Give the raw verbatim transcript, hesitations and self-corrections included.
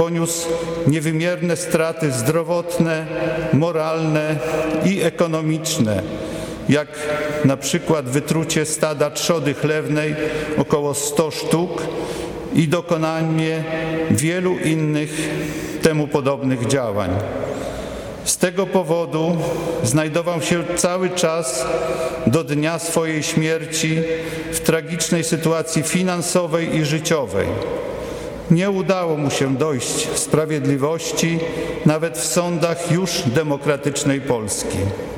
poniósł niewymierne straty zdrowotne, moralne i ekonomiczne, jak na przykład wytrucie stada trzody chlewnej, około stu sztuk, i dokonanie wielu innych temu podobnych działań. Z tego powodu znajdował się cały czas do dnia swojej śmierci w tragicznej sytuacji finansowej i życiowej. Nie udało mu się dojść sprawiedliwości nawet w sądach już demokratycznej Polski.